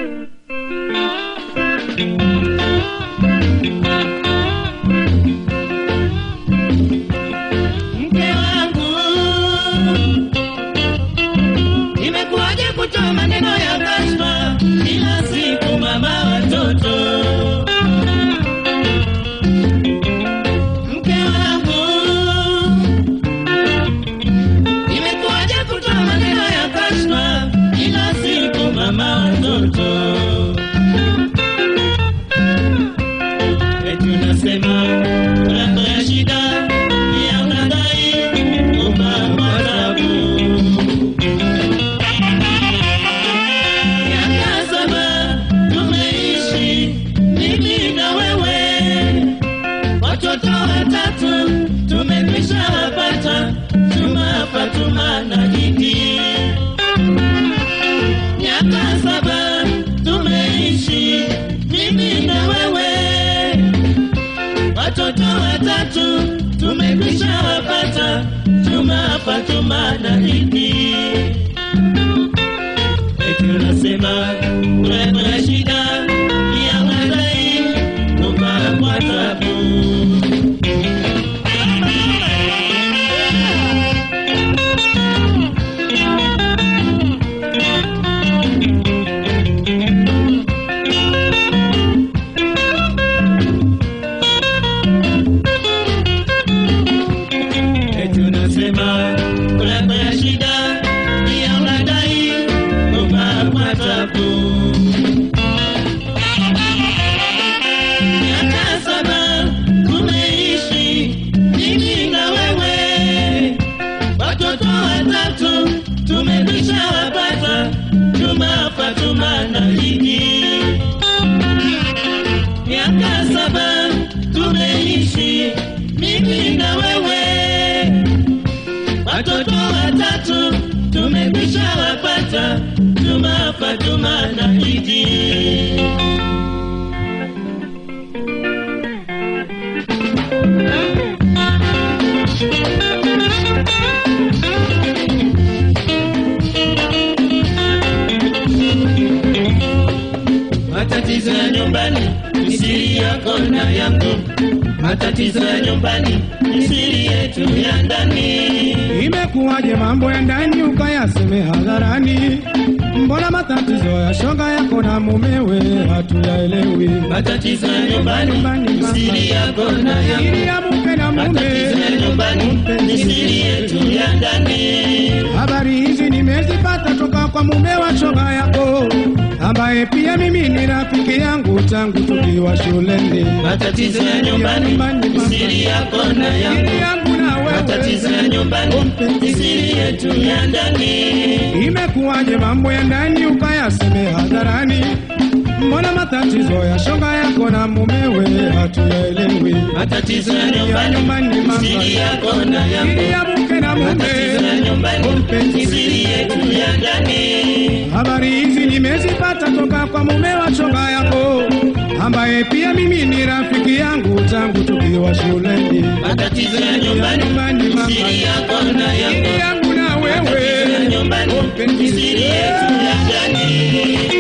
Mke wangu, nimekuaje kutoa maneno ya kashfa kila siku mama watoto. Mke wangu, nimekuaje kutoa maneno ya kashfa kila siku mama watoto. Eti unasema unatoa shida ya unadai umapatabu. Miaka 7 tumeishi mimi na wewe, watoto 3 tumekwisha wapata, Juma, Fatuma na Gigi. Miaka 7 tumeishi mimi na wewe, watoto 3 tumekwisha wapata, Juma, Fatuma na Gigi. Eti unasema kuna shida ya madai kumba kwa tabu. Eti unasema kuna shida ya madai kumba kwa tabu. Miaka 7 tumeishi mimi na wewe, watoto 3 tumekwisha wapata, Juma, Fatuma na Gigi. Miaka 7 tumeishi mimi na wewe, watoto 3 tumekwisha wapata, Juma, Fatuma na Gigi. Matatizo ya nyumbani ni siri yako na yangu, matatizo ya nyumbani ni siri yetu ya ndani. Imekuwaje mambo ya ndani ukayaseme hadharani? Mbona matatizo ya shoga yako na mumewe hatuyaelewi? Matatizo ya nyumbani ni siri yako na yangu, Siri ya mke na mume, matatizo ya nyumbani ni siri yetu ya ndani. habari hizi nimezipata toka kwa mume wa shoga yako, ambaye pia mimi ni rafiki yangu tangu tukiwa shuleni. Matatizo ya nyumbani ni siri yako na yangu, Siri yangu na wewe, matatizo ya nyumbani ni siri yetu ya ndani. imekuwaje mambo ya ndani ukayaseme hadharani? Mbona matatizo ya shoga yako na mumewe hatuyaelewi? Matatizo ya nyumbani ni siri yako na yangu, Siri ya mke na mume, matatizo ya nyumbani ni siri yetu ya ndani. habari hizi nimezipata toka kwa mume wa shoga yako, ambaye pia mimi ni rafiki yangu tangu tukiwa shuleni. Matatizo ya nyumbani ni siri yako na yangu, Siri yangu na matatizo ya wewe, nyumbani ni siri yetu ya ndani.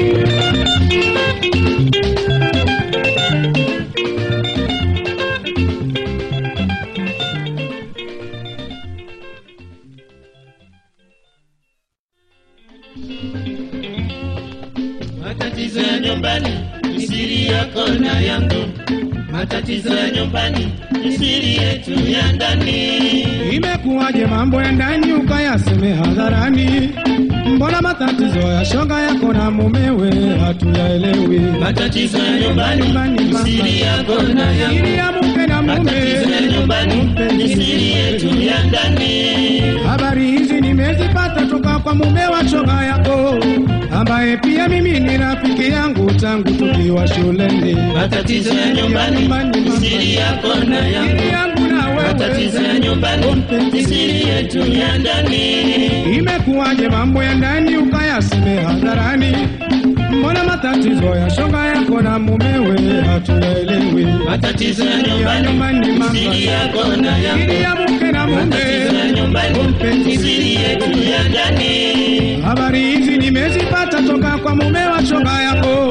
Matatizo ya nyumbani ni siri yako na yangu, matatizo ya nyumbani ni siri yetu ya ndani. imekuwaje mambo ya ndani ukayaseme hadharani? Mbona matatizo ya shoga yako na mumewe hatuyaelewi? Matatizo ya nyumbani ni siri yako na yangu, Siri ya mke na matatizo ya mume, nyumbani ni siri yetu ya ndani. habari hizi nimezipata toka kwa mume wa shoga yako, ambaye pia mimi ni rafiki yangu tangu tukiwa shuleni. Matatizo ya nyumbani ni siri yako na yangu, Siri yangu na matatizo ya wewe, nyumbani ni siri yetu ya ndani. imekuwaje mambo ya ndani ukayaseme hadharani? Mbona matatizo ya shoga yako na mumewe hatuyaelewi? Matatizo ya nyumbani ni siri yako na yangu, Siri ya mke na matatizo ya mume, nyumbani ni siri yetu ya ndani. habari hizi nimezipata toka kwa mume wa shoga yako,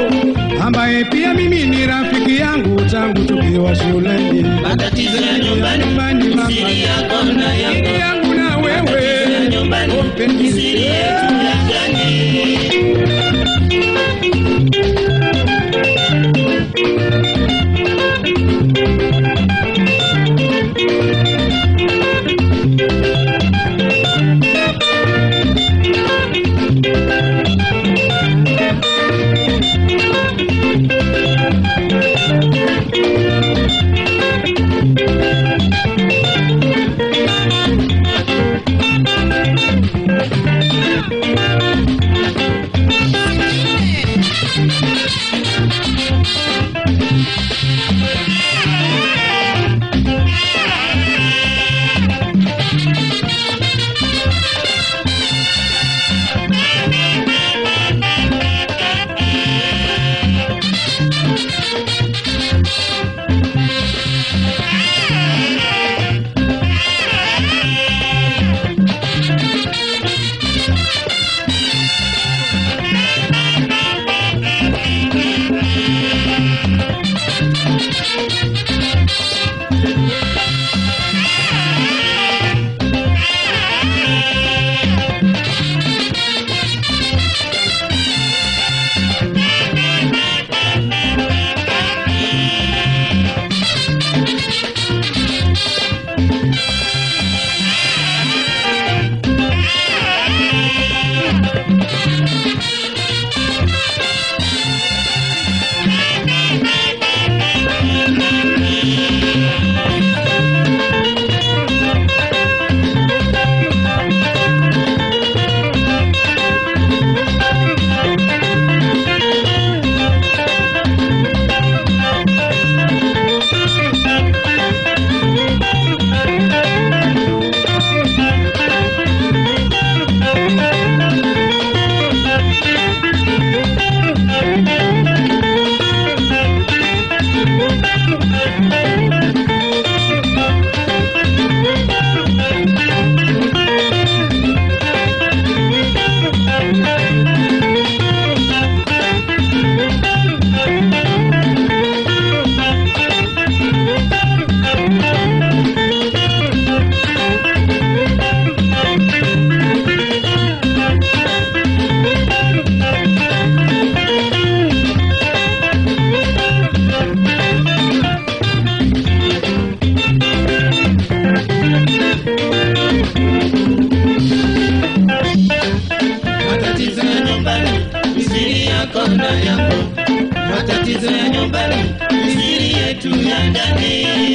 naye pia mimi ni rafiki yangu tangu tukiwa shuleni. Matatizo ya nyumbani ni siri yako na yangu na wewe. Matatizo ya nyumbani ni siri yetu ya ndani. Matatizo ya nyumbani ni siri yetu ya ndani.